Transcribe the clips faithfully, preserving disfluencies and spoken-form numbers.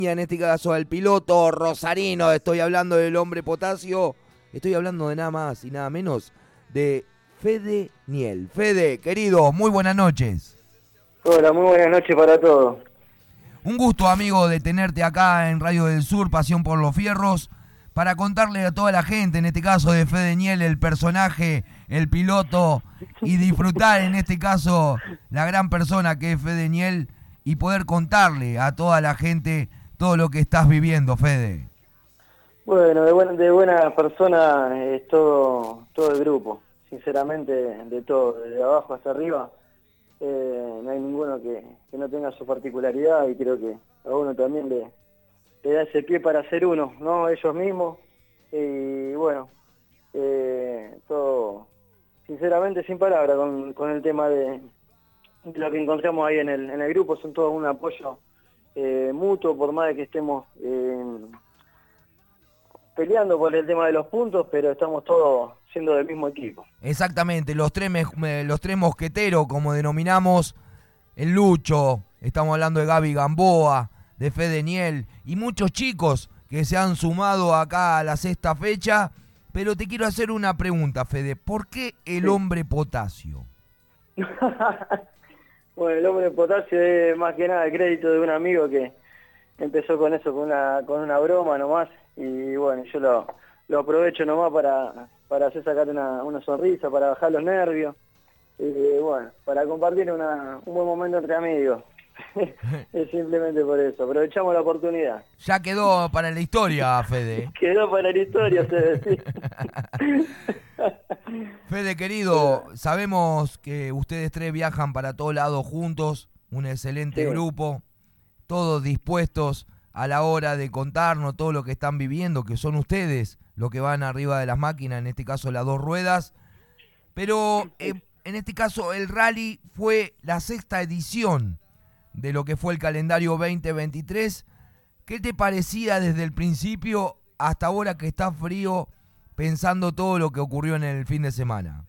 En este caso al piloto rosarino, estoy hablando del hombre potasio, estoy hablando de nada más y nada menos de Fede Niel. Fede, querido, muy buenas noches. Hola, muy buenas noches para todos. Un gusto, amigo, de tenerte acá en Radio del Sur, Pasión por los Fierros, para contarle a toda la gente, en este caso de Fede Niel, el personaje, el piloto, y disfrutar en este caso la gran persona que es Fede Niel y poder contarle a toda la gente todo lo que estás viviendo, Fede. Bueno, de buena, de buena persona es todo, todo el grupo, sinceramente, de todo, desde abajo hasta arriba. Eh, no hay ninguno que, que no tenga su particularidad y creo que a uno también le, le da ese pie para ser uno, ¿no? Ellos mismos. Y bueno, eh, todo, sinceramente, sin palabras con, con el tema de, de lo que encontramos ahí en el, en el grupo. Son todos un apoyo eh, mutuo, por más de que estemos eh, peleando por el tema de los puntos, pero estamos todos siendo del mismo equipo. Exactamente, los tres, me, los tres mosqueteros, como denominamos, el Lucho, estamos hablando de Gaby Gamboa, de Fede Niel y muchos chicos que se han sumado acá a la sexta fecha. Pero te quiero hacer una pregunta, Fede, ¿por qué el Sí. hombre potasio? Bueno, el hombre potasio es más que nada el crédito de un amigo que empezó con eso, con una con una broma nomás, y bueno, yo lo, lo aprovecho nomás para, para hacer sacar una, una sonrisa, para bajar los nervios, y bueno, para compartir una, un buen momento entre amigos. Es simplemente por eso, aprovechamos la oportunidad. Ya quedó para la historia, Fede. Quedó para la historia, ustedes, sí. Fede, querido, sabemos que ustedes tres viajan para todos lados juntos, un excelente Sí. grupo, todos dispuestos a la hora de contarnos todo lo que están viviendo, que son ustedes los que van arriba de las máquinas, en este caso las dos ruedas. Pero eh, en este caso el rally fue la sexta edición de lo que fue el calendario veinte veintitrés. ¿Qué te parecía desde el principio hasta ahora que está frío, pensando todo lo que ocurrió en el fin de semana?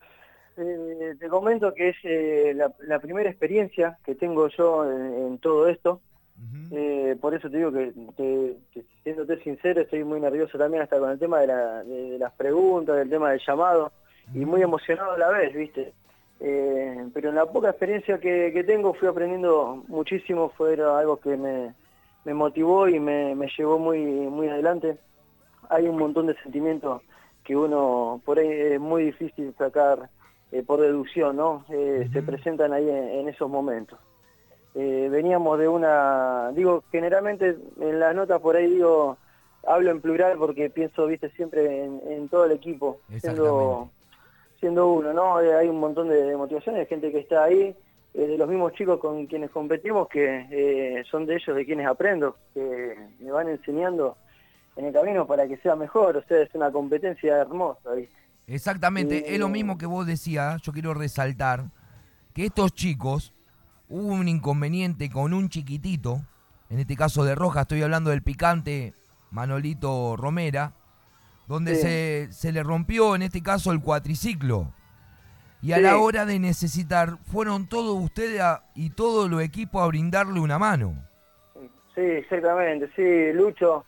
Eh, te comento que es eh, la, la primera experiencia que tengo yo en, en todo esto. Uh-huh. Eh, por eso te digo que, que, que, siéndote sincero, estoy muy nervioso también hasta con el tema de, la, de, de las preguntas, del tema del llamado, uh-huh. y muy emocionado a la vez, ¿viste? Eh, pero en la poca experiencia que, que tengo fui aprendiendo muchísimo, fue algo que me, me motivó y me, me llevó muy, muy adelante. Hay un montón de sentimientos que uno por ahí es muy difícil sacar eh, por deducción, ¿no? Eh, uh-huh. Se presentan ahí en, en esos momentos. Eh, veníamos de una, digo, generalmente en las notas por ahí digo, hablo en plural porque pienso, viste, siempre en, en todo el equipo, siendo, siendo uno, ¿no? Eh, hay un montón de, de motivaciones, de gente que está ahí, eh, de los mismos chicos con quienes competimos, que eh, son de ellos de quienes aprendo, que me van enseñando en el camino para que sea mejor. O sea, es una competencia hermosa, ¿viste? Exactamente, Y, es lo mismo que vos decías. Yo quiero resaltar que estos chicos, hubo un inconveniente con un chiquitito, en este caso de Roja, estoy hablando del picante Manolito Romera, donde sí. se, se le rompió en este caso el cuatriciclo. Y a sí. la hora de necesitar, fueron todos ustedes a, y todo el equipo a brindarle una mano. Sí, exactamente, sí, Lucho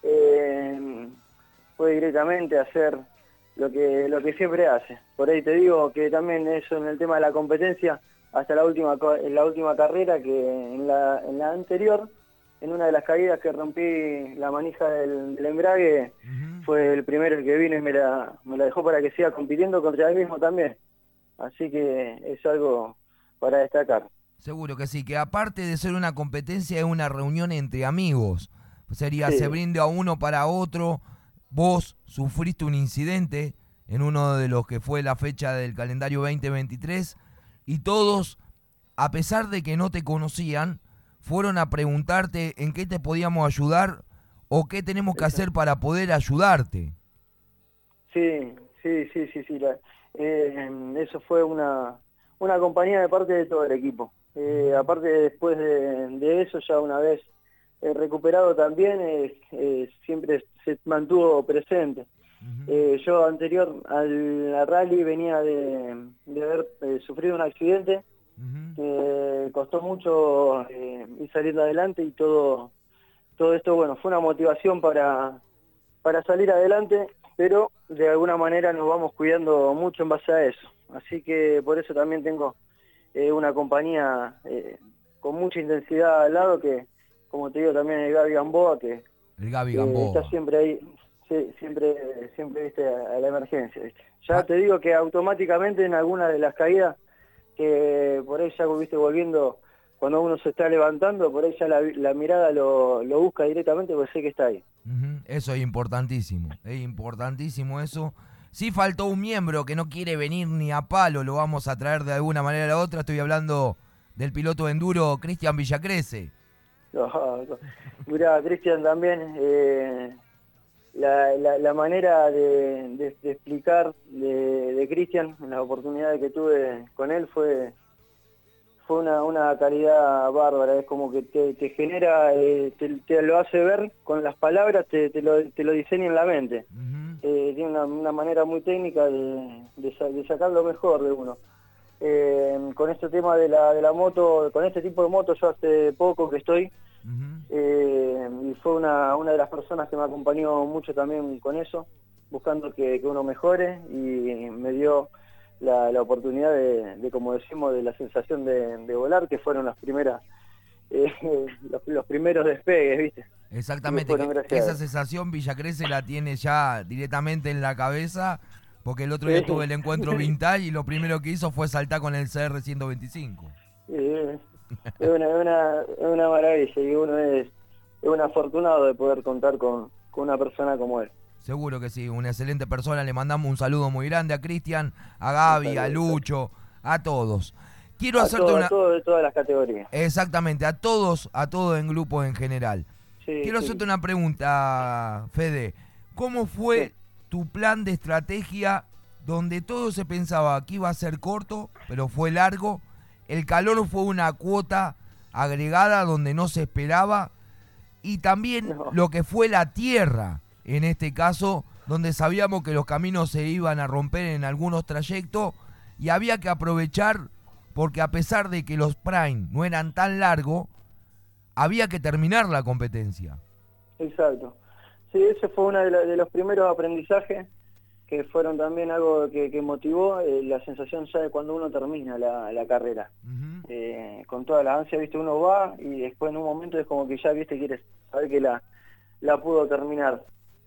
eh, fue directamente a hacer lo que, lo que siempre hace. Por ahí te digo que también eso en el tema de la competencia, hasta la última en la última carrera, que en la, en la anterior, en una de las caídas que rompí la manija del, del embrague, uh-huh. fue el primero el que vino y me la, me la dejó para que siga compitiendo contra él mismo también. Así que es algo para destacar. Seguro que sí, que aparte de ser una competencia es una reunión entre amigos. Sería, sí. se brinde a uno para otro. Vos sufriste un incidente en uno de los que fue la fecha del calendario veinte veintitrés y todos, a pesar de que no te conocían, fueron a preguntarte en qué te podíamos ayudar o qué tenemos que hacer para poder ayudarte. Sí, sí, sí, sí, sí. La, eh, eso fue una, una compañía de parte de todo el equipo. Eh, aparte, después de, de eso, ya una vez eh, recuperado también, eh, eh, siempre se mantuvo presente. Uh-huh. Eh, yo anterior al, al rally venía de, de haber eh, sufrido un accidente uh-huh. que costó mucho eh, ir saliendo adelante y todo todo esto, bueno, fue una motivación para, para salir adelante, pero de alguna manera nos vamos cuidando mucho en base a eso. Así que por eso también tengo eh, una compañía eh, con mucha intensidad al lado, que, como te digo, también el Gaby Gamboa, que, El Gaby que está Gamboa. siempre ahí, sí, siempre, siempre viste, a, a la emergencia, ¿viste? Ya Ah, te digo que automáticamente en alguna de las caídas, que por ahí ya viste volviendo, cuando uno se está levantando, por ahí ya la, la mirada lo, lo busca directamente porque sé que está ahí. ujú, eso es importantísimo, es importantísimo eso. Sí faltó un miembro que no quiere venir ni a palo, lo vamos a traer de alguna manera a la otra. Estoy hablando del piloto de enduro Cristian Villacrese. No, no. Mirá, Cristian, también eh, la, la, la manera de, de, de explicar de, de Cristian, las oportunidades que tuve con él fue fue una, una calidad bárbara. Es como que te, te genera, eh, te, te lo hace ver con las palabras, te, te, lo, te lo diseña en la mente. Ujú, Eh, tiene una, una manera muy técnica de, de, sa- de sacar lo mejor de uno. Eh, con este tema de la, de la moto, con este tipo de moto yo hace poco que estoy, ujú. eh, y fue una, una de las personas que me acompañó mucho también con eso, buscando que, que uno mejore, y me dio la, la oportunidad de, de, como decimos, de la sensación de, de volar, que fueron las primeras, eh, los, los primeros despegues, ¿viste? Así que Exactamente, fueron que, que gracias a esa él. sensación Villacrese la tiene ya directamente en la cabeza, porque el otro día tuve Sí. el encuentro vintage y lo primero que hizo fue saltar con el C R ciento veinticinco. Eh, es, una, es, una, es una maravilla, y uno es, es un afortunado de poder contar con, con una persona como él. Seguro que sí, una excelente persona. Le mandamos un saludo muy grande a Cristian, a Un Gaby, a saludo Lucho, a todos. Quiero a hacerte todo, a una... todo, de todas las categorías. Exactamente, a todos, a todos en grupos en general. Sí, Quiero hacerte sí, una pregunta, Fede. ¿Cómo sí. fue tu plan de estrategia donde todo se pensaba que iba a ser corto, pero fue largo? El calor fue una cuota agregada donde no se esperaba. Y también No, lo que fue la tierra, en este caso, donde sabíamos que los caminos se iban a romper en algunos trayectos y había que aprovechar, porque a pesar de que los prime no eran tan largos, había que terminar la competencia. exacto. Sí, ese fue uno de, la- de los primeros aprendizajes, que fueron también algo que, que motivó eh, la sensación ya de cuando uno termina la, la carrera. Uh-huh. Eh, con toda la ansia, viste, uno va y después en un momento es como que ya, viste, quieres saber que la, la pudo terminar.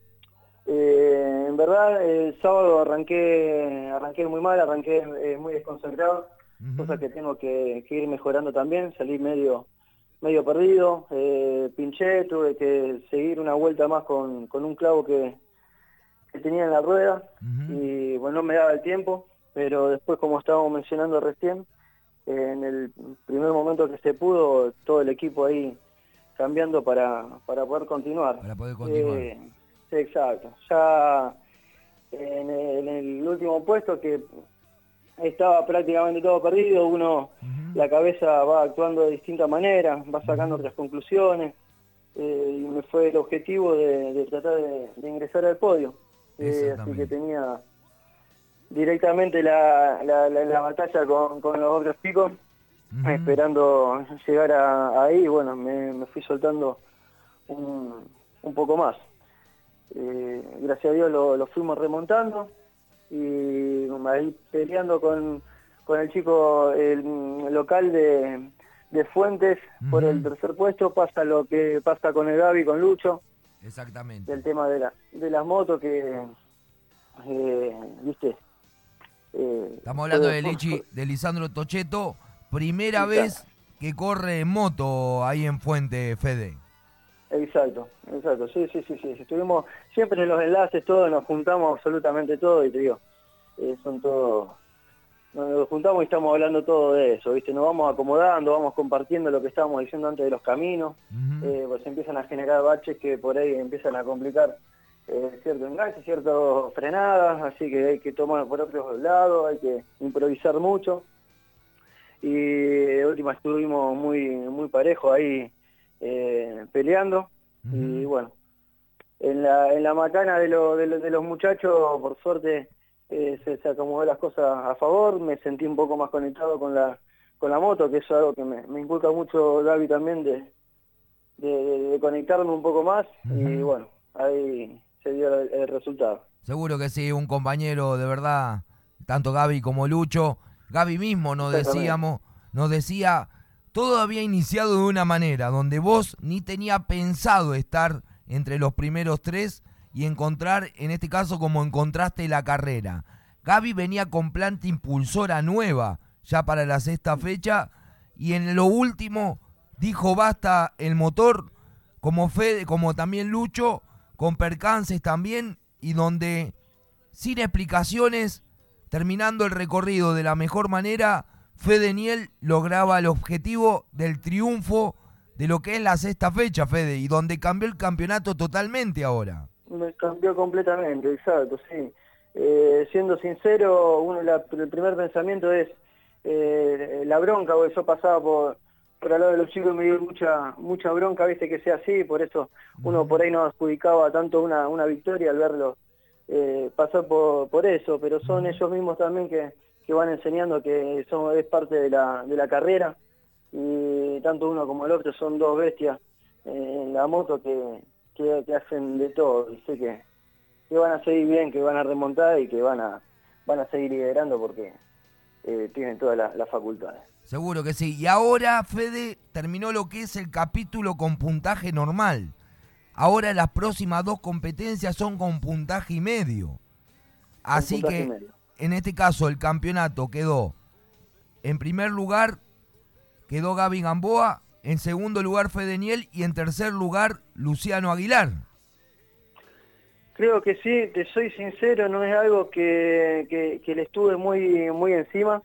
Eh, en verdad, el sábado arranqué arranqué muy mal, arranqué eh, muy desconcentrado, cosas Uh-huh. que tengo que, que ir mejorando también. Salí medio medio perdido, eh, pinché, tuve que seguir una vuelta más con, con un clavo que, que tenía en la rueda, Uh-huh. y bueno, no me daba el tiempo, pero después, como estábamos mencionando recién, eh, en el primer momento que se pudo, todo el equipo ahí cambiando para, para poder continuar. Para poder continuar. Eh, sí, exacto. Ya en el, en el último puesto, que estaba prácticamente todo perdido, uno, Uh-huh. la cabeza va actuando de distintas maneras, va sacando Uh-huh. otras conclusiones, eh, y me fue el objetivo de, de tratar de, de ingresar al podio. Eh, así que Exactamente. tenía directamente la, la, la, la batalla con, con los otros picos, Uh-huh. esperando llegar a, ahí. Y bueno, me, me fui soltando un, un poco más. Eh, gracias a Dios lo, lo fuimos remontando, y ahí peleando con, con el chico, el local de, de Fuentes, por el Uh-huh. tercer puesto. Pasa lo que pasa con el Gaby, con Lucho, Exactamente. del tema de, la, de las motos, que, eh, viste, eh, Estamos hablando fue, de fue, fue- Lichi, de Lisandro Tocheto, primera exacto, vez que corre en moto ahí en Fuente, Fede. exacto, exacto, sí, sí, sí, sí, estuvimos siempre en los enlaces, todos nos juntamos absolutamente todo, y te digo, eh, son todos, nos juntamos y estamos hablando todo de eso, ¿viste? Nos vamos acomodando, vamos compartiendo lo que estábamos diciendo antes de los caminos. Uh-huh. Eh, pues empiezan a generar baches que por ahí empiezan a complicar eh, cierto enganche, ciertas frenadas, así que hay que tomar por otros lados, hay que improvisar mucho. Y de última estuvimos muy muy parejos ahí, eh, peleando, y Uh-huh. bueno, en la, en la macana de, lo, de, lo- de los muchachos, por suerte, eh, se, se acomodó las cosas a favor. Me sentí un poco más conectado con la con la moto, que eso es algo que me, me inculca mucho Gaby también, de, de, de, de conectarme un poco más, Uh-huh. y bueno, ahí se dio el, el resultado. Seguro que sí, un compañero de verdad, tanto Gaby como Lucho. Gaby mismo nos decíamos, nos decía, todo había iniciado de una manera, donde vos ni tenía pensado estar entre los primeros tres y encontrar, en este caso, como encontraste la carrera. Gaby venía con planta impulsora nueva, ya para la sexta fecha, y en lo último dijo basta el motor, como Fede, como también Lucho, con percances también, y donde, sin explicaciones, terminando el recorrido de la mejor manera, Fede Niel lograba el objetivo del triunfo de lo que es la sexta fecha, Fede, y donde cambió el campeonato totalmente ahora. Me cambió completamente, exacto, sí. Eh, siendo sincero, uno la, el primer pensamiento es eh, la bronca, porque yo pasaba por, por al lado de los chicos y me dio mucha mucha bronca, viste, que sea así, por eso uno por ahí no adjudicaba tanto una, una victoria al verlo eh, pasar por, por eso, pero son ellos mismos también que, que van enseñando que son, es parte de la, de la carrera, y tanto uno como el otro son dos bestias eh, en la moto que, que, que hacen de todo, y sé que, que van a seguir bien, que van a remontar y que van a, van a seguir liderando porque eh, tienen todas las la facultades. Seguro que sí. Y ahora, Fede, terminó lo que es el capítulo con puntaje normal. Ahora las próximas dos competencias son con puntaje y medio. Así que, en este caso, el campeonato quedó, en primer lugar, quedó Gaby Gamboa, en segundo lugar Fede Niel y en tercer lugar Luciano Aguilar. Creo que sí, te soy sincero, no es algo que, que, que le estuve muy, muy encima.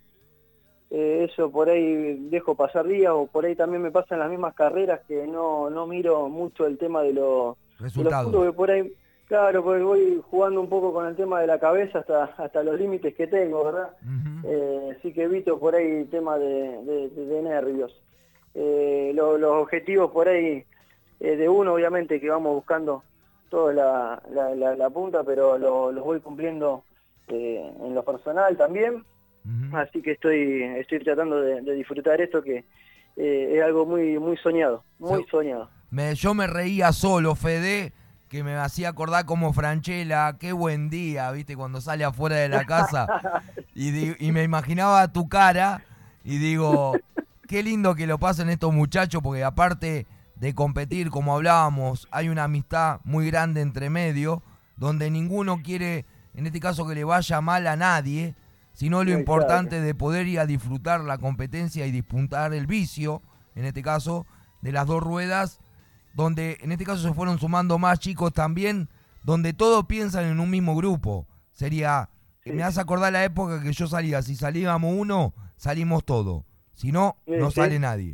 Eh, eso por ahí dejo pasar días, o por ahí también me pasan las mismas carreras que no, no miro mucho el tema de, lo, resultados. de los puntos, que por ahí, claro, porque voy jugando un poco con el tema de la cabeza hasta, hasta los límites que tengo, ¿verdad? Uh-huh. eh, así que evito por ahí el tema de, de, de, de nervios. Eh, lo, los objetivos por ahí eh, de uno, obviamente, que vamos buscando toda la, la, la, la punta, pero lo, los voy cumpliendo eh, en lo personal también. Uh-huh. Así que estoy estoy tratando de, de disfrutar esto, que eh, es algo muy muy soñado, muy so, soñado. Me, yo me reía solo, Fede, que me hacía acordar como Franchella, qué buen día, viste, cuando sale afuera de la casa, y, y me imaginaba tu cara, y digo, qué lindo que lo pasen estos muchachos, porque aparte de competir, como hablábamos, hay una amistad muy grande entre medio, donde ninguno quiere, en este caso, que le vaya mal a nadie, sino lo importante de poder ir a disfrutar la competencia y disputar el vicio, en este caso, de las dos ruedas, donde en este caso se fueron sumando más chicos también, donde todos piensan en un mismo grupo. Sería, sí. Me hace acordar la época que yo salía, si salíamos uno, salimos todos, si no, sí, no sale sí. nadie.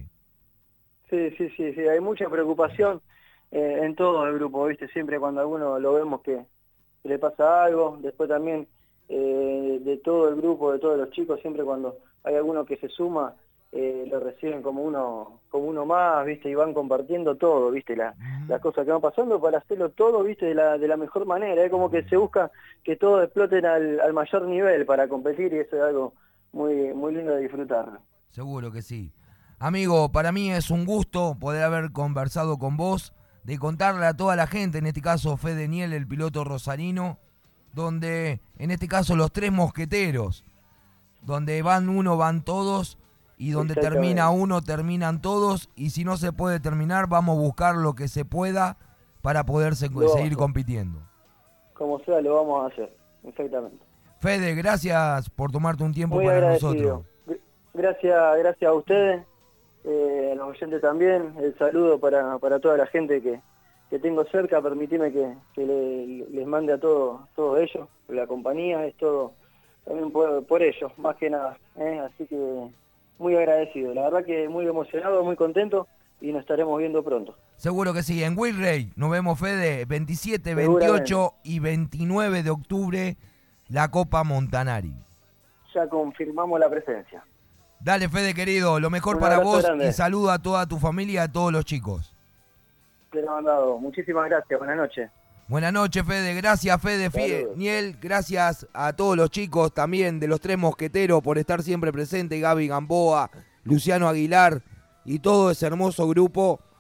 Sí, sí, sí, sí, hay mucha preocupación eh, en todo el grupo, ¿viste? Siempre cuando a alguno lo vemos que, que le pasa algo, después también eh, de todo el grupo, de todos los chicos, siempre cuando hay alguno que se suma, eh, lo reciben como uno como uno más, ¿viste? Y van compartiendo todo, ¿viste? La, uh-huh. Las cosas que van pasando para hacerlo todo, ¿viste? De la, de la mejor manera, es ¿eh? Como que se busca que todos exploten al, al mayor nivel para competir, y eso es algo muy, muy lindo de disfrutar. Seguro que sí. Amigo, para mí es un gusto poder haber conversado con vos, de contarle a toda la gente, en este caso Fede Niel, el piloto rosarino, donde en este caso los tres mosqueteros, donde van uno, van todos, y donde termina uno, terminan todos, y si no se puede terminar, vamos a buscar lo que se pueda para poder se- seguir compitiendo. Como sea, lo vamos a hacer, exactamente. Fede, gracias por tomarte un tiempo Muy para nosotros. Gracias, gracias a ustedes. Eh, a los oyentes también, el saludo para, para toda la gente que, que tengo cerca, permitime que, que le, les mande a todos todos ellos, la compañía, es todo también por, por ellos, más que nada, ¿eh? Así que muy agradecido, la verdad que muy emocionado, muy contento, y nos estaremos viendo pronto. Seguro que sí, en Wilray nos vemos, Fede, veintisiete, veintiocho y veintinueve de octubre, la Copa Montanari. Ya confirmamos la presencia. Dale, Fede, querido, lo mejor para vos grande. Y saludo a toda tu familia y a todos los chicos. Te lo han dado. Muchísimas gracias. Buenas noches. Buenas noches, Fede. Gracias, Fede Fie- Niel. Gracias a todos los chicos también de los Tres Mosqueteros por estar siempre presentes. Gaby Gamboa, Luciano Aguilar y todo ese hermoso grupo